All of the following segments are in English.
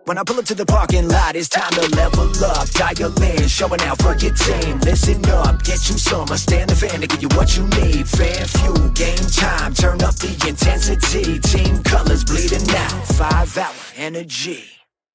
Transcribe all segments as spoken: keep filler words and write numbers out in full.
When I pull up to the parking lot, it's time to level up. Dial in, showing out for your team. Listen up, get you some. I stand the fan to give you what you need. Fan fuel, game time, turn up the intensity. Team colors bleeding out, five hour energy.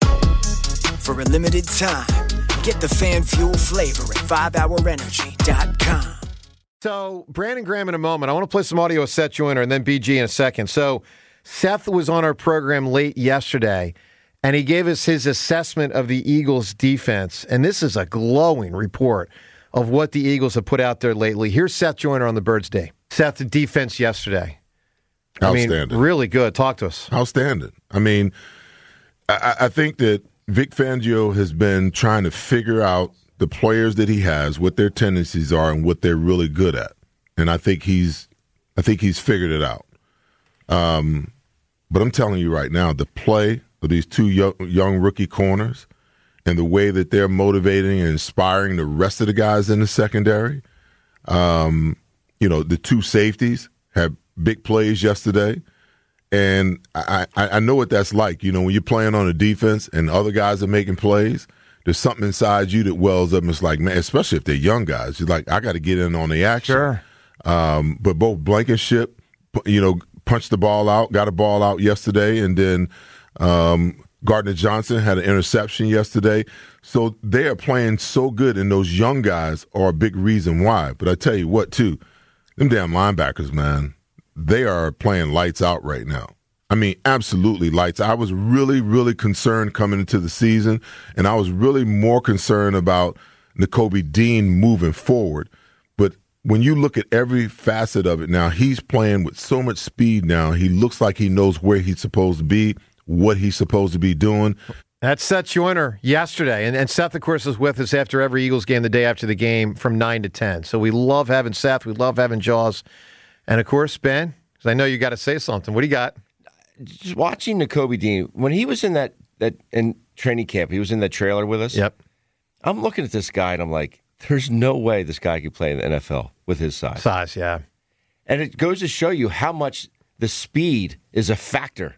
For a limited time, get the fan fuel flavor at five hour energy dot com. So, Brandon Graham in a moment. I want to play some audio of Seth Joyner and then B G in a second. So, Seth was on our program late yesterday, and he gave us his assessment of the Eagles' defense. And this is a glowing report of what the Eagles have put out there lately. Here's Seth Joyner on the Birds Day. Seth, the defense yesterday. I mean, Outstanding. really good. Talk to us. Outstanding. I mean, I, I think that Vic Fangio has been trying to figure out the players that he has, what their tendencies are, and what they're really good at. And I think he's, I think he's figured it out. Um, but I'm telling you right now, the play of these two young, young rookie corners and the way that they're motivating and inspiring the rest of the guys in the secondary, um, you know, the two safeties had big plays yesterday. And I, I, I know what that's like. You know, when you're playing on a defense and other guys are making plays, there's something inside you that wells up and it's like, man, especially if they're young guys, you're like, I got to get in on the action. Sure. Um, but both Blankenship, you know, punched the ball out, got a ball out yesterday, and then um, Gardner Johnson had an interception yesterday. So they are playing so good, and those young guys are a big reason why. But I tell you what, too, them damn linebackers, man, they are playing lights out right now. I mean, absolutely lights. I was really, really concerned coming into the season, and I was really more concerned about Nakobe Dean moving forward. But when you look at every facet of it now, he's playing with so much speed now. He looks like he knows where he's supposed to be, what he's supposed to be doing. That's Seth Joyner yesterday. And, and Seth, of course, is with us after every Eagles game, the day after the game, from nine to ten. So we love having Seth. We love having Jaws. And, of course, Ben, because I know you got to say something. What do you got? Just watching Nakobe Dean, when he was in that, that in training camp, he was in that trailer with us. Yep. I'm looking at this guy, and I'm like, there's no way this guy could play in the N F L with his size. Size, yeah. And it goes to show you how much the speed is a factor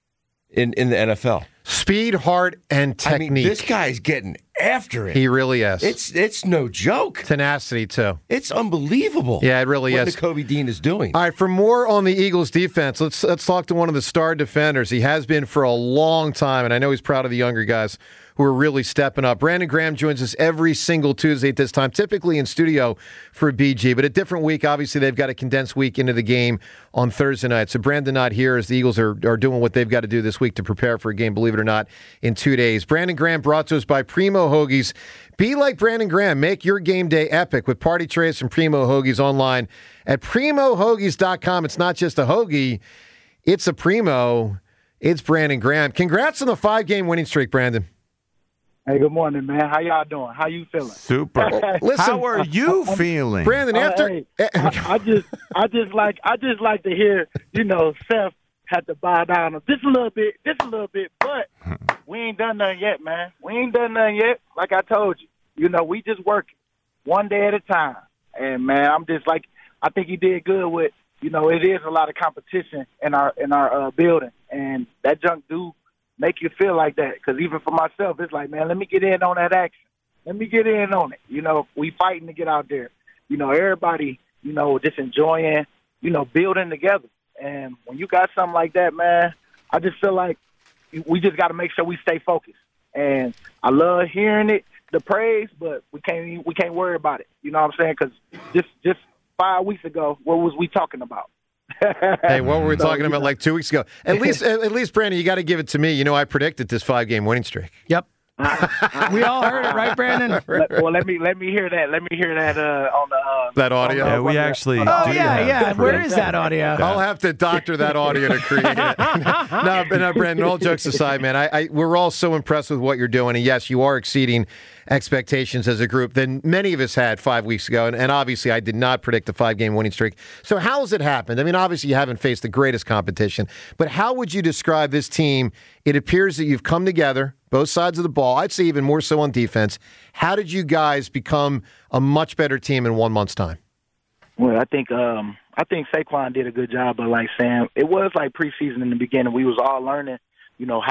in, in the N F L. Speed, heart, and technique. I mean, this guy's getting after it. He really is. It's it's no joke. Tenacity, too. It's unbelievable. Yeah, it really what is. What Nakobe Dean is doing. All right, for more on the Eagles defense, let's let's talk to one of the star defenders. He has been for a long time, and I know he's proud of the younger guys who are really stepping up. Brandon Graham joins us every single Tuesday at this time, typically in studio for B G, but a different week. Obviously, they've got a condensed week into the game on Thursday night. So Brandon not here as the Eagles are, are doing what they've got to do this week to prepare for a game, believe it or not, in two days. Brandon Graham brought to us by Primo Hoagies. Be like Brandon Graham. Make your game day epic with party trays from Primo Hoagies online at primo hoagies dot com. It's not just a hoagie, it's a Primo. It's Brandon Graham. Congrats on the five-game winning streak, Brandon. Hey, good morning, man. How y'all doing? How you feeling? Super. Listen, how are you I'm, feeling, Brandon? After uh, hey, I, I just, I just like, I just like to hear, you know, Seth had to bow down just a little bit, just a little bit, but we ain't done nothing yet, man. We ain't done nothing yet. Like I told you, you know, we just working one day at a time. And man, I'm just like, I think he did good with, you know, it is a lot of competition in our in our uh, building, and that junk do make you feel like that. Because even for myself, it's like, man, let me get in on that action. Let me get in on it. You know, we fighting to get out there. You know, everybody, you know, just enjoying, you know, building together. And when you got something like that, man, I just feel like we just got to make sure we stay focused. And I love hearing it, the praise, but we can't we can't worry about it. You know what I'm saying? Because just just five weeks ago, what was we talking about? Hey, what were we So, talking you about know. like two weeks ago? At least, at, at least, Brandon, you got to give it to me. You know, I predicted this five-game winning streak. Yep. We all heard it, right, Brandon? Let- well, let me let me hear that. Let me hear that uh, on the uh, That audio? on the- Yeah, we on the- actually on do the- Oh, yeah, have yeah. to Where predict is that audio? I'll have to doctor that audio to create it. no, but no, Brandon, all jokes aside, man, I, I, we're all so impressed with what you're doing. And yes, you are exceeding expectations as a group than many of us had five weeks ago. And, and obviously, I did not predict a five-game winning streak. So how has it happened? I mean, obviously, you haven't faced the greatest competition. But how would you describe this team? It appears that you've come together, both sides of the ball. I'd say even more so on defense. How did you guys become a much better team in one month's time? Well, I think um, I think Saquon did a good job of like saying it was like preseason in the beginning. We was all learning, you know, how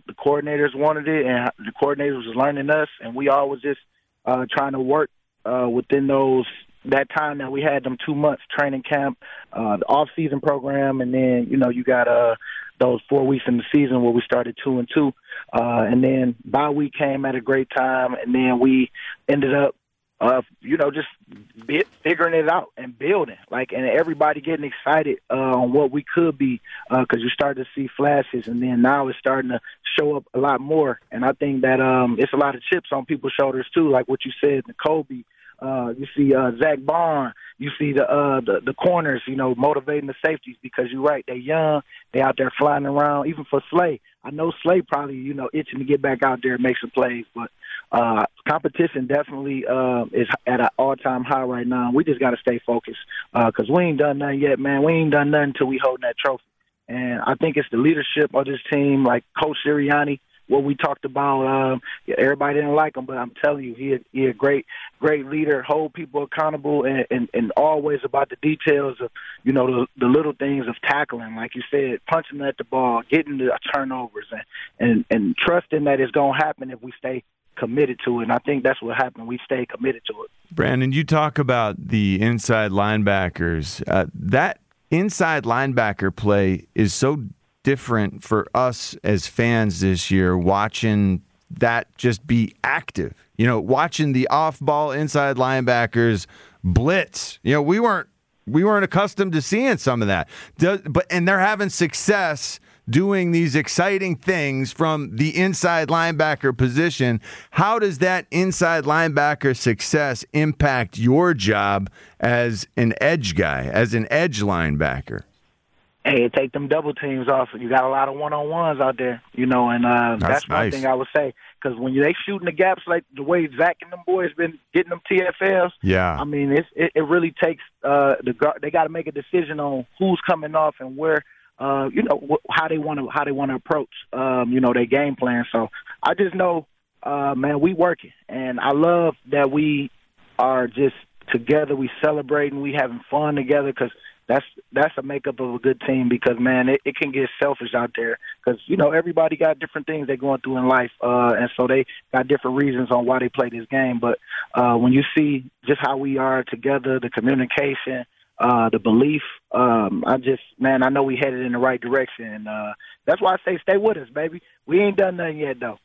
the coordinators wanted it, and the coordinators was learning us, and we all was just uh, trying to work uh, within those that time that we had them two months training camp, uh, the off season program, and then you know you got uh those four weeks in the season where we started two and two, uh, and then bye week came at a great time, and then we ended up. Uh, you know, just bit, figuring it out and building, like, and everybody getting excited uh, on what we could be, because uh, you start to see flashes, and then now it's starting to show up a lot more. And I think that um, it's a lot of chips on people's shoulders too, like what you said, the Kobe. Uh, you see uh, Zach Barn. You see the, uh, the the corners, you know, motivating the safeties, because you're right, they're young, they out there flying around. Even for Slay, I know Slay probably, you know, itching to get back out there and make some plays, but uh, competition definitely uh, is at an all-time high right now. We just got to stay focused, because uh, we ain't done nothing yet, man. We ain't done nothing until we holding that trophy. And I think it's the leadership of this team, like Coach Sirianni, what we talked about. Um, yeah, everybody didn't like him, but I'm telling you, he he a great, great leader, hold people accountable, and, and, and always about the details of, you know, the, the little things of tackling, like you said, punching at the ball, getting the turnovers, and, and, and trusting that it's going to happen if we stay committed to it. And I think that's what happened. We stay committed to it. Brandon, you talk about the inside linebackers. Uh, that inside linebacker play is so different for us as fans this year, watching that just be active. You know, watching the off-ball inside linebackers blitz. You know, we weren't we weren't accustomed to seeing some of that. Does, but and they're having success doing these exciting things from the inside linebacker position. How does that inside linebacker success impact your job as an edge guy, as an edge linebacker? Hey, take them double teams off. You got a lot of one-on-ones out there, you know, and uh, that's, that's one nice. thing I would say. Because when they shooting the gaps like the way Zach and them boys been getting them T F Ls, yeah, I mean, it's, it, it really takes uh, the they got to make a decision on who's coming off and where, uh, you know, wh- how they want to how they want to approach, um, you know, their game plan. So I just know, uh, man, we working, and I love that we are just together. We celebrating, we having fun together, because That's that's a makeup of a good team, because, man, it, it can get selfish out there, because, you know, everybody got different things they're going through in life, uh, and so they got different reasons on why they play this game. But uh, when you see just how we are together, the communication, uh, the belief, um, I just, man, I know we headed in the right direction. And uh, that's why I say stay with us, baby. We ain't done nothing yet, though.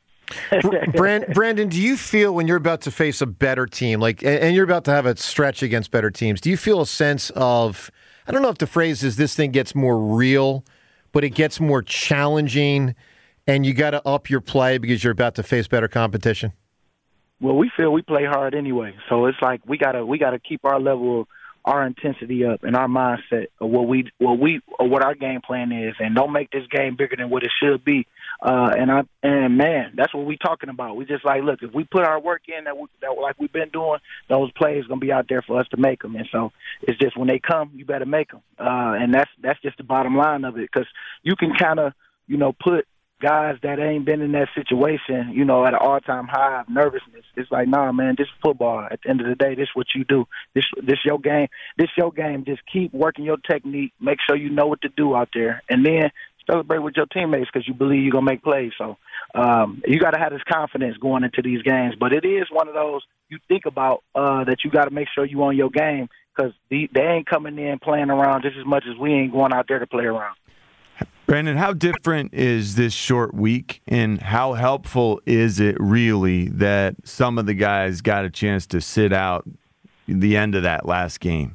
Brandon, do you feel when you're about to face a better team, like, and you're about to have a stretch against better teams, do you feel a sense of, I don't know if the phrase is this thing gets more real, but it gets more challenging, and you got to up your play because you're about to face better competition? Well, we feel we play hard anyway, so it's like we gotta we gotta keep our level, our intensity up, and our mindset of what we what we or what our game plan is, and don't make this game bigger than what it should be. Uh, and I and man, that's what we talking about. We just like, look, if we put our work in that, we, that like we've been doing, those plays gonna be out there for us to make them. And so it's just when they come, you better make them. Uh, and that's that's just the bottom line of it, because you can kind of you know put guys that ain't been in that situation, you know, at an all-time high of nervousness. It's like, nah, man, this is football. At the end of the day, this is what you do. This this your game. This your game. Just keep working your technique. Make sure you know what to do out there, and then celebrate with your teammates because you believe you're going to make plays. So um, you got to have this confidence going into these games. But it is one of those you think about uh, that you got to make sure you on your game, because they ain't coming in playing around just as much as we ain't going out there to play around. Brandon, how different is this short week, and how helpful is it really that some of the guys got a chance to sit out the end of that last game?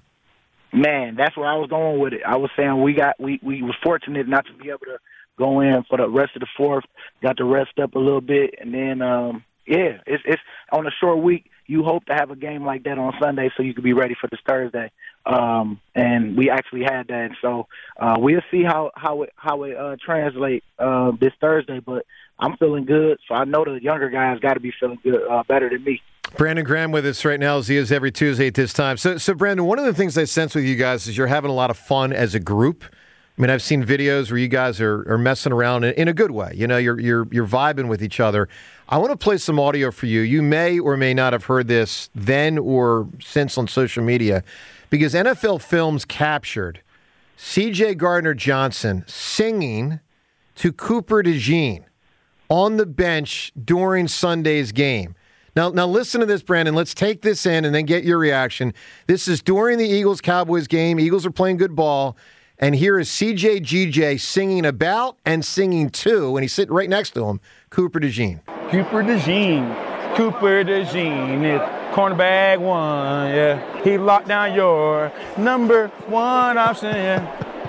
Man, that's where I was going with it. I was saying we got we we was fortunate not to be able to go in for the rest of the fourth. Got to rest up a little bit, and then um, yeah, it's it's on a short week. You hope to have a game like that on Sunday so you can be ready for this Thursday. Um, and we actually had that. So uh, we'll see how how it how it uh, translates uh, this Thursday. But I'm feeling good, so I know the younger guys got to be feeling good, uh, better than me. Brandon Graham with us right now, as he is every Tuesday at this time. So, so Brandon, one of the things I sense with you guys is you're having a lot of fun as a group. I mean, I've seen videos where you guys are, are messing around in, in a good way. You know, you're you're you're vibing with each other. I want to play some audio for you. You may or may not have heard this then or since on social media, because N F L Films captured C J Gardner-Johnson singing to Cooper DeJean on the bench during Sunday's game. Now, now listen to this, Brandon. Let's take this in and then get your reaction. This is during the Eagles-Cowboys game. Eagles are playing good ball. And here is C J G J singing about and singing to, and he's sitting right next to him, Cooper DeJean. Cooper DeJean. Cooper DeJean is cornerback one, yeah. He locked down your number one option, yeah.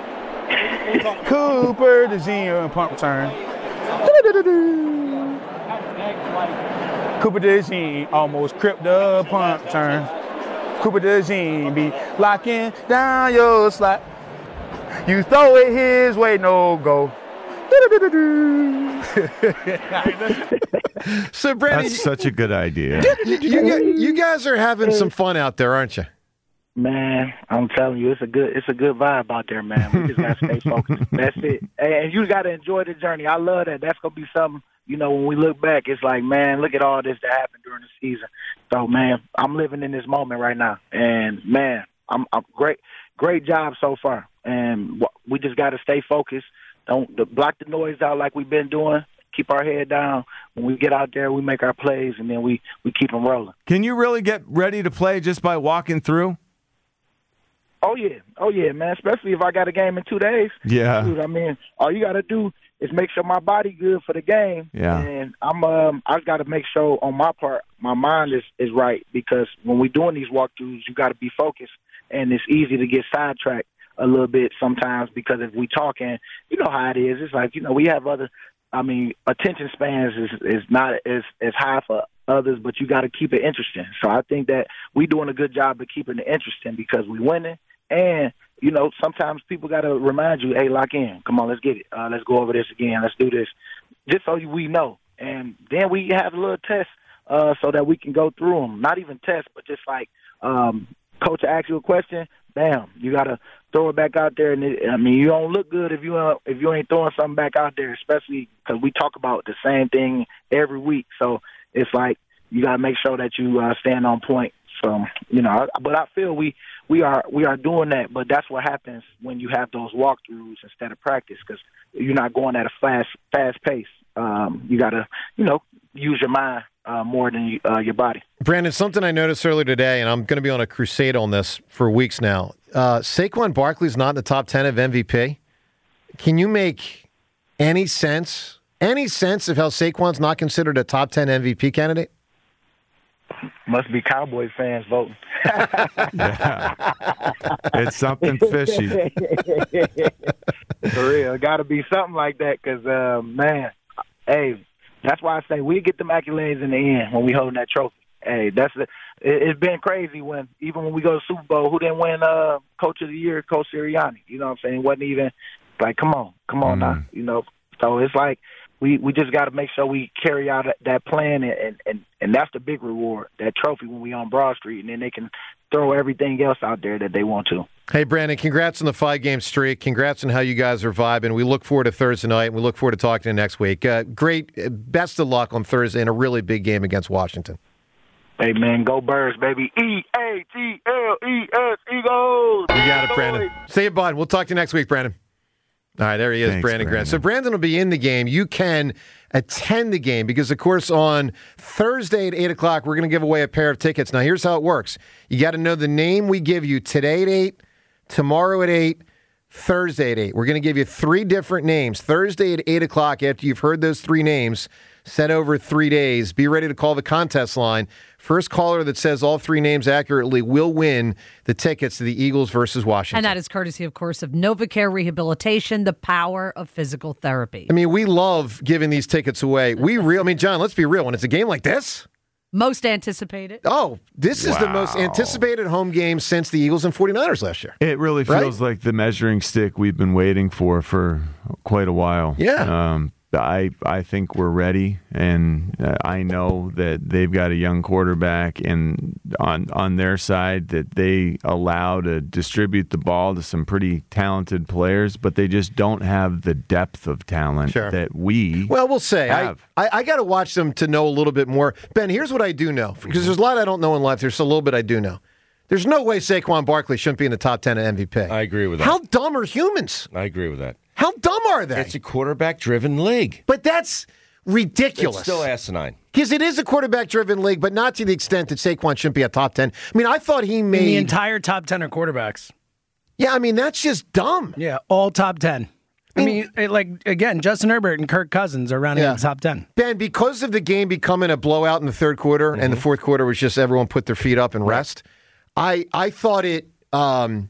Cooper DeJean, pump return. Cooper DeJean almost cripped the punt return. Cooper DeJean be locking down your slot. You throw it his way, no go. So, Brandon, That's such a good idea. you, you, you guys are having some fun out there, aren't you? Man, I'm telling you, it's a good it's a good vibe out there, man. We just gotta stay focused. That's it. And you gotta enjoy the journey. I love that. That's gonna be something, you know, when we look back, it's like, man, look at all this that happened during the season. So, man, I'm living in this moment right now. And, man, I'm, I'm great great job so far. And we just gotta stay focused. Don't block the noise out like we've been doing. Keep our head down. When we get out there, we make our plays, and then we, we keep them rolling. Can you really get ready to play just by walking through? Oh, yeah. Oh, yeah, man, especially if I got a game in two days. Yeah. Dude, I mean, all you got to do is make sure my body good for the game. Yeah. And I'm, um, I got to make sure on my part my mind is, is right, because when we're doing these walkthroughs, you got to be focused, and it's easy to get sidetracked a little bit sometimes, because if we talking, you know how it is. It's like, you know, we have other, I mean, attention spans is, is not as, as high for others, but you got to keep it interesting. So I think that we're doing a good job of keeping it interesting because we winning. And, you know, sometimes people got to remind you, hey, lock in. Come on, let's get it. Uh, let's go over this again. Let's do this. Just so we know. And then we have a little test uh, so that we can go through them. Not even test, but just like um, coach asks you a question, bam, you got to throw it back out there. And it, I mean, you don't look good if you uh, if you ain't throwing something back out there, especially because we talk about the same thing every week. So it's like you got to make sure that you uh, stand on point. So, you know, I, but I feel we, we are we are doing that, but that's what happens when you have those walkthroughs instead of practice, because you're not going at a fast fast pace. Um, you got to, you know, use your mind uh, more than you, uh, your body. Brandon, something I noticed earlier today, and I'm going to be on a crusade on this for weeks now. Uh, Saquon Barkley's not in the top ten of M V P. Can you make any sense, any sense of how Saquon's not considered a top ten M V P candidate? Must be Cowboys fans voting. Yeah. It's something fishy. For real. Got to be something like that because, uh, man, hey, that's why I say we get them accolades in the end when we holding that trophy. Hey, that's the, it, it's been crazy when, even when we go to Super Bowl, who didn't win uh, Coach of the Year, Coach Sirianni? You know what I'm saying? It wasn't even like, come on, come on mm. now. You know, so it's like, We we just got to make sure we carry out that plan, and, and, and that's the big reward, that trophy when we on Broad Street, and then they can throw everything else out there that they want to. Hey, Brandon, congrats on the five-game streak. Congrats on how you guys are vibing. We look forward to Thursday night, and we look forward to talking to you next week. Uh, great. Best of luck on Thursday in a really big game against Washington. Hey, man, go Birds, baby. E A T L E S, Eagles. You got it, Brandon. See you, bud. We'll talk to you next week, Brandon. All right, there he is, Thanks, Brandon Grant. Brandon. So Brandon will be in the game. You can attend the game because, of course, on Thursday at eight o'clock, we're going to give away a pair of tickets. Now, here's how it works. You got to know the name we give you today at eight, tomorrow at eight, Thursday at eight. We're going to give you three different names. Thursday at eight o'clock, after you've heard those three names, set over three days, be ready to call the contest line. First caller that says all three names accurately will win the tickets to the Eagles versus Washington. And that is courtesy, of course, of NovaCare Rehabilitation, the power of physical therapy. I mean, we love giving these tickets away. We real. I mean, John, let's be real. When it's a game like this, most anticipated. Oh, this is Wow. the most anticipated home game since the Eagles and 49ers last year. It really feels Right? like the measuring stick we've been waiting for for quite a while. Yeah. Um, I I think we're ready, and uh, I know that they've got a young quarterback, and on on their side that they allow to distribute the ball to some pretty talented players, but they just don't have the depth of talent Sure. that we Well, we'll say. I, have. I, I got to watch them to know a little bit more. Ben, here's what I do know, because there's a lot I don't know in life. There's a little bit I do know. There's no way Saquon Barkley shouldn't be in the top ten of M V P. I agree with that. How dumb are humans? I agree with that. How dumb are they? It's a quarterback-driven league. But that's ridiculous. It's still asinine. Because it is a quarterback-driven league, but not to the extent that Saquon shouldn't be a top ten. I mean, I thought he made... The entire top ten are quarterbacks. Yeah, I mean, that's just dumb. Yeah, all top ten. I mean, it, like, again, Justin Herbert and Kirk Cousins are rounding Yeah. in the top ten. Ben, because of the game becoming a blowout in the third quarter, Mm-hmm. and the fourth quarter was just everyone put their feet up and rest, I, I thought it um,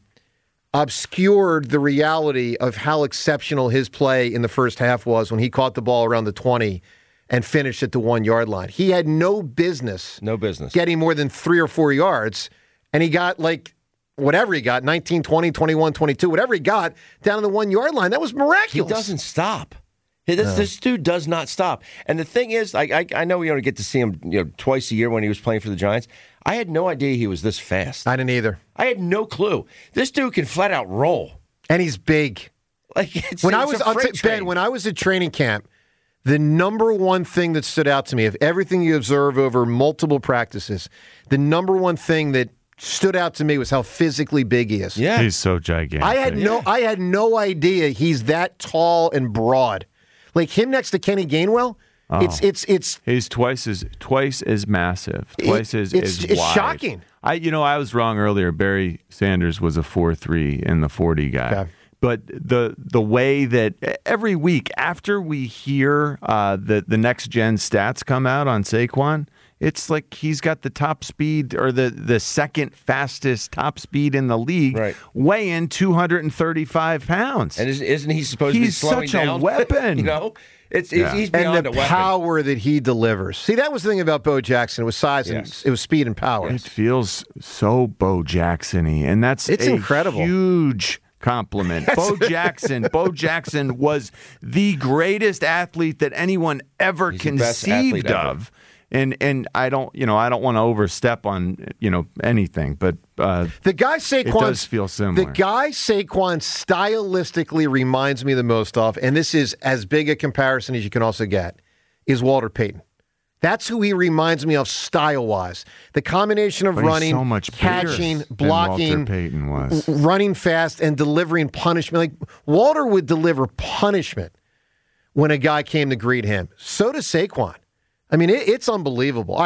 obscured the reality of how exceptional his play in the first half was when he caught the ball around the twenty and finished at the one-yard line. He had no business, No business. getting more than three or four yards, and he got, like, whatever he got, nineteen, twenty, twenty-one, twenty-two, whatever he got, down to the one-yard line. That was He miraculous. doesn't stop. This, no. this dude does not stop. And the thing is, I, I, I know we only get to see him you know, twice a year when he was playing for the Giants. I had no idea he was this fast. I didn't either. I had no clue. This dude can flat out roll. And he's big. Like it's, when it's I was a I'll freight t- train. Ben, when I was at training camp, the number one thing that stood out to me, of everything you observe over multiple practices, the number one thing that stood out to me was how physically big he is. Yeah. He's so gigantic. I had no I had no idea he's that tall and broad. Like him next to Kenny Gainwell, Oh. it's it's it's He's twice as twice as massive, twice It- as it's- as it's wide. shocking. I you know I was wrong earlier. Barry Sanders was a four three in the forty guy. Okay. But the the way that every week after we hear uh, the the next gen stats come out on Saquon, it's like he's got the top speed or the, the second fastest top speed in the league, Right. weighing two hundred thirty-five pounds. And isn't- isn't he supposed He's to be slowing such a down? weapon. you know, it's, Yeah. it's he's beyond and the a weapon. power that he delivers. See, that was the thing about Bo Jackson. It was size Yes. and it was speed and power. It feels so Bo Jackson-y, and that's It's a incredible. huge compliment. Bo Jackson, Bo Jackson was the greatest athlete that anyone ever He's the best athlete conceived ever. of. And and I don't, you know, I don't want to overstep on, you know, anything, but uh, The guy Saquon it does feel similar. The guy Saquon stylistically reminds me the most of, and this is as big a comparison as you can also get, is Walter Payton. That's who he reminds me of style-wise. The combination of But he's running, so much bigger catching, than blocking, Walter Payton was. w- running fast, and delivering punishment. Like Walter would deliver punishment when a guy came to greet him. So does Saquon. I mean, it, it's unbelievable.